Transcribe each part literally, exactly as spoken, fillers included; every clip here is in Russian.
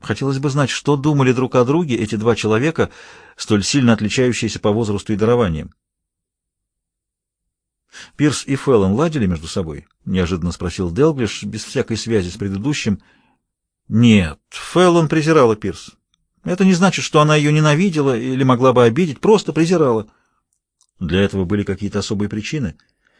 Хотелось бы знать, что думали друг о друге эти два человека, столь сильно отличающиеся по возрасту и дарованиям. «Пирс и Феллон ладили между собой?» — неожиданно спросил Делглиш, без всякой связи с предыдущим. «Нет, Феллон презирала Пирс. Это не значит, что она ее ненавидела или могла бы обидеть, просто презирала». «Для этого были какие-то особые причины?»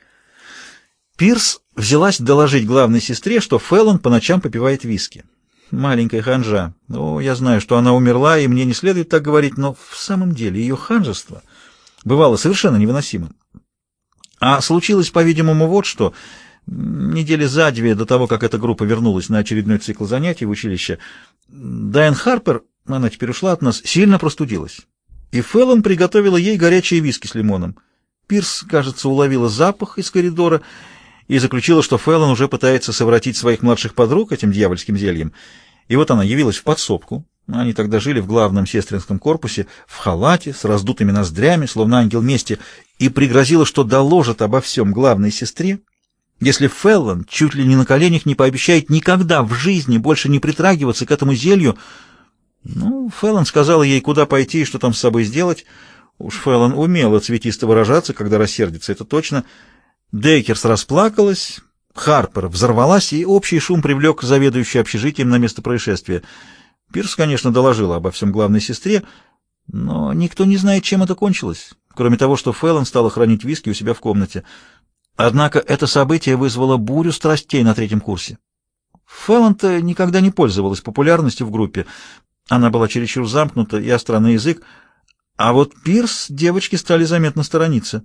Пирс взялась доложить главной сестре, что Феллон по ночам попивает виски. Маленькая ханжа. О, я знаю, что она умерла, и мне не следует так говорить, но в самом деле ее ханжество бывало совершенно невыносимым. А случилось, по-видимому, вот что. Недели за две до того, как эта группа вернулась на очередной цикл занятий в училище, Дайан Харпер, она теперь ушла от нас, сильно простудилась. И Феллон приготовила ей горячие виски с лимоном. Пирс, кажется, уловила запах из коридора и заключила, что Феллон уже пытается совратить своих младших подруг этим дьявольским зельем. И вот она явилась в подсобку. Они тогда жили в главном сестринском корпусе, в халате, с раздутыми ноздрями, словно ангел мести, и пригрозила, что доложит обо всем главной сестре, если Феллон чуть ли не на коленях не пообещает никогда в жизни больше не притрагиваться к этому зелью. Ну, Феллон сказала ей, куда пойти и что там с собой сделать. Уж Феллон умела цветисто выражаться, когда рассердится, это точно. Дейкерс расплакалась, Харпер взорвалась, и общий шум привлек заведующую общежитием на место происшествия. Пирс, конечно, доложила обо всем главной сестре, но никто не знает, чем это кончилось, кроме того, что Феллон стала хранить виски у себя в комнате. Однако это событие вызвало бурю страстей на третьем курсе. Феллон-то никогда не пользовалась популярностью в группе, она была чересчур замкнута и остра на язык, а вот Пирс девочки стали заметно сторониться.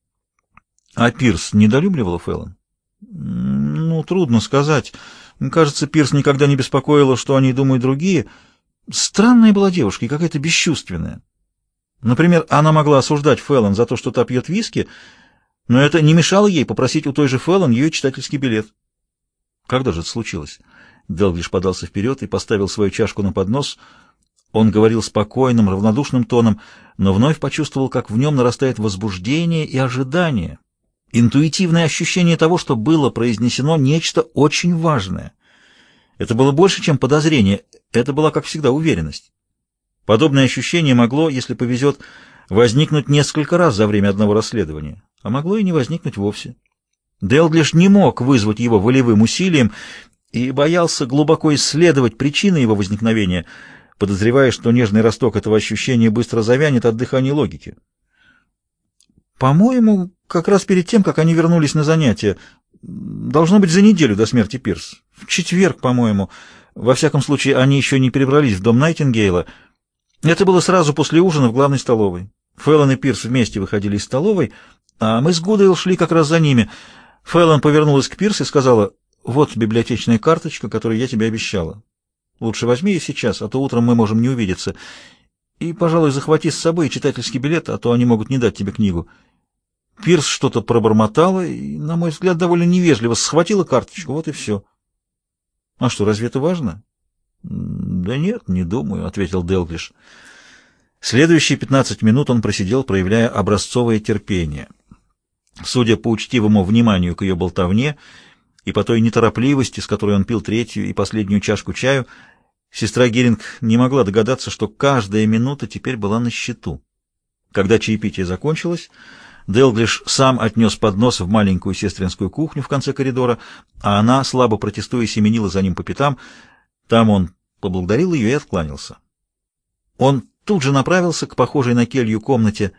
А Пирс недолюбливала Феллон? Ну, трудно сказать. Кажется, Пирс никогда не беспокоила, что о ней думают другие. Странная была девушка и какая-то бесчувственная. Например, она могла осуждать Феллон за то, что та пьет виски, но это не мешало ей попросить у той же Феллон ее читательский билет. Когда же это случилось? Делглиш подался вперед и поставил свою чашку на поднос. Он говорил спокойным, равнодушным тоном, но вновь почувствовал, как в нем нарастает возбуждение и ожидание. Интуитивное ощущение того, что было произнесено нечто очень важное. Это было больше, чем подозрение, это была, как всегда, уверенность. Подобное ощущение могло, если повезет, возникнуть несколько раз за время одного расследования, а могло и не возникнуть вовсе. Делглиш не мог вызвать его волевым усилием и боялся глубоко исследовать причины его возникновения, подозревая, что нежный росток этого ощущения быстро завянет от дыхания логики. По-моему, как раз перед тем, как они вернулись на занятия, должно быть за неделю до смерти Пирс, в четверг, по-моему, во всяком случае, они еще не перебрались в дом Найтингейла. Это было сразу после ужина в главной столовой. Феллон и Пирс вместе выходили из столовой, а мы с Гудейл шли как раз за ними. Феллон повернулась к Пирс и сказала: «Вот библиотечная карточка, которую я тебе обещала. Лучше возьми ее сейчас, а то утром мы можем не увидеться. И, пожалуй, захвати с собой читательский билет, а то они могут не дать тебе книгу». Пирс что-то пробормотала и, на мой взгляд, довольно невежливо схватила карточку. Вот и все. — А что, разве это важно? — Да нет, не думаю, — ответил Делглиш. Следующие пятнадцать минут он просидел, проявляя образцовое терпение. Судя по учтивому вниманию к ее болтовне и по той неторопливости, с которой он пил третью и последнюю чашку чаю, сестра Геринг не могла догадаться, что каждая минута теперь была на счету. Когда чаепитие закончилось, Делглиш сам отнес поднос в маленькую сестринскую кухню в конце коридора, а она, слабо протестуя, семенила за ним по пятам. Там он поблагодарил ее и откланялся. Он тут же направился к похожей на келью комнате,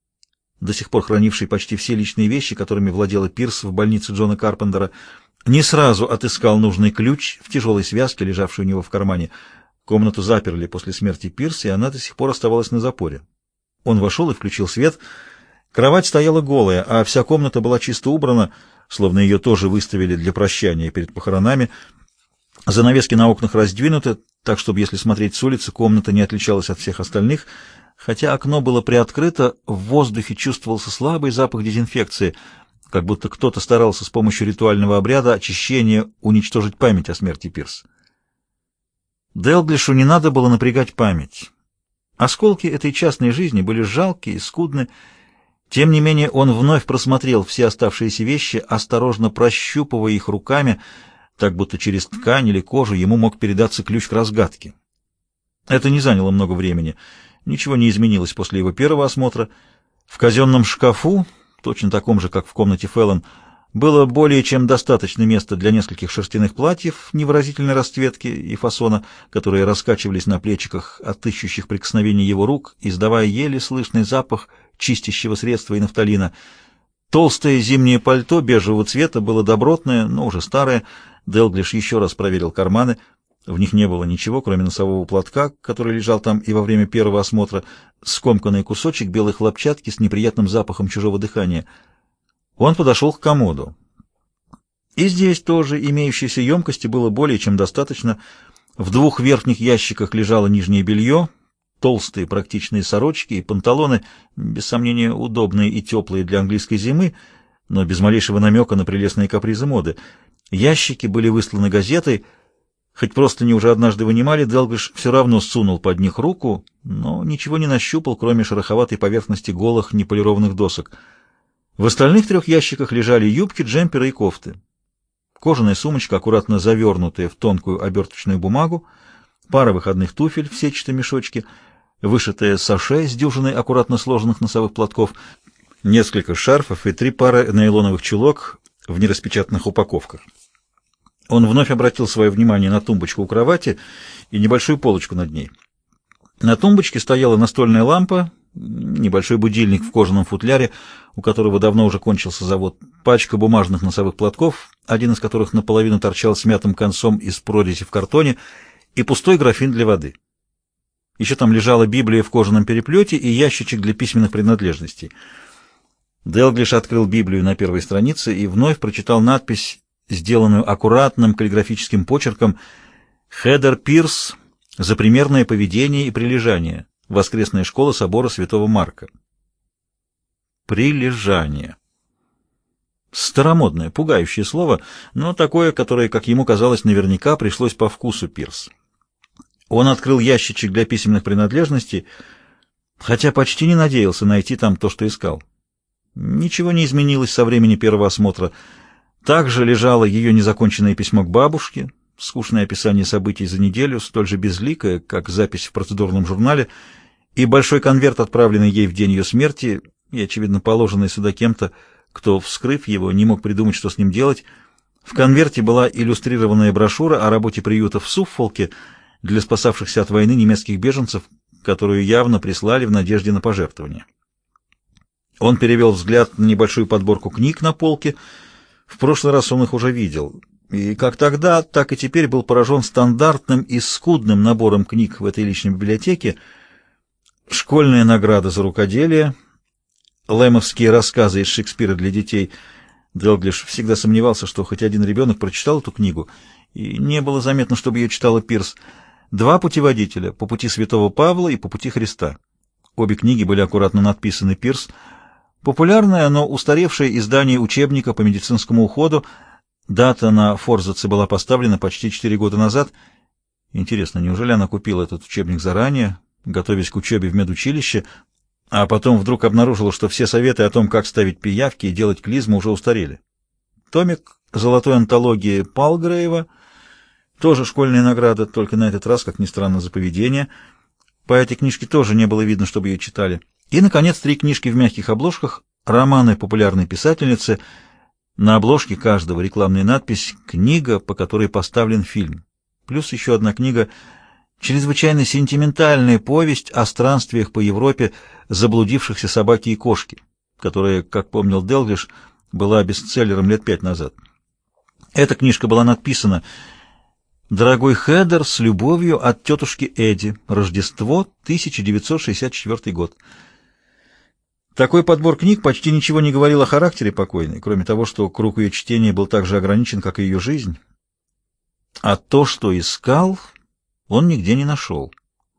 до сих пор хранившей почти все личные вещи, которыми владела Пирс в больнице Джона Карпентера. Не сразу отыскал нужный ключ в тяжелой связке, лежавшей у него в кармане. Комнату заперли после смерти Пирс, и она до сих пор оставалась на запоре. Он вошел и включил свет. Кровать стояла голая, а вся комната была чисто убрана, словно ее тоже выставили для прощания перед похоронами. Занавески на окнах раздвинуты, так, чтобы, если смотреть с улицы, комната не отличалась от всех остальных. Хотя окно было приоткрыто, в воздухе чувствовался слабый запах дезинфекции, как будто кто-то старался с помощью ритуального обряда очищения уничтожить память о смерти Пирс. Делглишу не надо было напрягать память. Осколки этой частной жизни были жалкие и скудны. Тем не менее, он вновь просмотрел все оставшиеся вещи, осторожно прощупывая их руками, так будто через ткань или кожу ему мог передаться ключ к разгадке. Это не заняло много времени. Ничего не изменилось после его первого осмотра. В казенном шкафу, точно таком же, как в комнате Феллон, было более чем достаточно места для нескольких шерстяных платьев невыразительной расцветки и фасона, которые раскачивались на плечиках от ищущих прикосновений его рук, издавая еле слышный запах чистящего средства и нафталина. Толстое зимнее пальто бежевого цвета было добротное, но уже старое. Делглиш еще раз проверил карманы. В них не было ничего, кроме носового платка, который лежал там и во время первого осмотра, скомканный кусочек белой хлопчатки с неприятным запахом чужого дыхания. Он подошел к комоду. И здесь тоже имеющейся емкости было более чем достаточно. В двух верхних ящиках лежало нижнее белье, толстые практичные сорочки и панталоны, без сомнения удобные и теплые для английской зимы, но без малейшего намека на прелестные капризы моды. Ящики были высланы газетой. Хоть просто не уже однажды вынимали, Делглиш все равно сунул под них руку, но ничего не нащупал, кроме шероховатой поверхности голых неполированных досок. В остальных трех ящиках лежали юбки, джемперы и кофты. Кожаная сумочка, аккуратно завернутая в тонкую оберточную бумагу, пара выходных туфель в сетчатой мешочке, вышитая саше с дюжиной аккуратно сложенных носовых платков, несколько шарфов и три пары нейлоновых чулок в нераспечатанных упаковках. Он вновь обратил свое внимание на тумбочку у кровати и небольшую полочку над ней. На тумбочке стояла настольная лампа, небольшой будильник в кожаном футляре, у которого давно уже кончился завод, пачка бумажных носовых платков, один из которых наполовину торчал смятым концом из прорези в картоне, и пустой графин для воды. Еще там лежала Библия в кожаном переплете и ящичек для письменных принадлежностей. Делглиш открыл Библию на первой странице и вновь прочитал надпись, сделанную аккуратным каллиграфическим почерком: «Хедер Пирс за примерное поведение и прилежание. Воскресная школа собора Святого Марка». Прилежание. Старомодное, пугающее слово, но такое, которое, как ему казалось, наверняка пришлось по вкусу Пирс. Он открыл ящичек для письменных принадлежностей, хотя почти не надеялся найти там то, что искал. Ничего не изменилось со времени первого осмотра. Также лежало ее незаконченное письмо к бабушке, скучное описание событий за неделю, столь же безликое, как запись в процедурном журнале, и большой конверт, отправленный ей в день ее смерти, и, очевидно, положенный сюда кем-то, кто, вскрыв его, не мог придумать, что с ним делать. В конверте была иллюстрированная брошюра о работе приюта в Суффолке для спасавшихся от войны немецких беженцев, которую явно прислали в надежде на пожертвования. Он перевел взгляд на небольшую подборку книг на полке. В прошлый раз он их уже видел, и как тогда, так и теперь был поражен стандартным и скудным набором книг в этой личной библиотеке. Школьная награда за рукоделие, лэмовские рассказы из Шекспира для детей. Делглиш всегда сомневался, что хоть один ребенок прочитал эту книгу, и не было заметно, чтобы ее читала Пирс. Два путеводителя по пути святого Павла и по пути Христа. Обе книги были аккуратно надписаны Пирс. Популярное, но устаревшее издание учебника по медицинскому уходу. Дата на форзаце была поставлена почти четыре года назад. Интересно, неужели она купила этот учебник заранее, готовясь к учебе в медучилище, а потом вдруг обнаружила, что все советы о том, как ставить пиявки и делать клизму, уже устарели? Томик золотой антологии Палгрейва, тоже школьная награда, только на этот раз, как ни странно, за поведение. По этой книжке тоже не было видно, чтобы ее читали. И, наконец, три книжки в мягких обложках, романы популярной писательницы. На обложке каждого рекламная надпись «Книга, по которой поставлен фильм». Плюс еще одна книга, чрезвычайно сентиментальная повесть о странствиях по Европе заблудившихся собаки и кошки, которая, как помнил Делглиш, была бестселлером лет пять назад. Эта книжка была написана: «Дорогой Хедер, с любовью от тетушки Эдди. Рождество, тысяча девятьсот шестьдесят четвёртый год». Такой подбор книг почти ничего не говорил о характере покойной, кроме того, что круг ее чтения был так же ограничен, как и ее жизнь. А то, что искал, он нигде не нашел.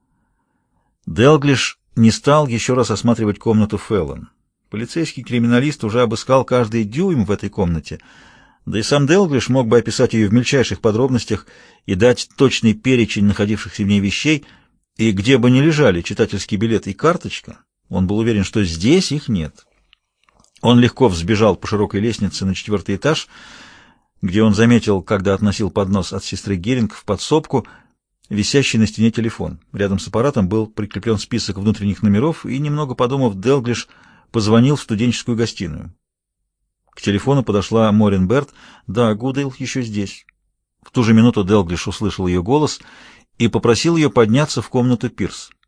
Делглиш не стал еще раз осматривать комнату Феллон. Полицейский криминалист уже обыскал каждый дюйм в этой комнате, да и сам Делглиш мог бы описать ее в мельчайших подробностях и дать точный перечень находившихся в ней вещей, и где бы ни лежали читательский билет и карточка, он был уверен, что здесь их нет. Он легко взбежал по широкой лестнице на четвертый этаж, где он заметил, когда относил поднос от сестры Геринг в подсобку, висящий на стене телефон. Рядом с аппаратом был прикреплен список внутренних номеров, и, немного подумав, Делглиш позвонил в студенческую гостиную. К телефону подошла Морин Берт. «Да, Гудейл еще здесь». В ту же минуту Делглиш услышал ее голос и попросил ее подняться в комнату Пирс.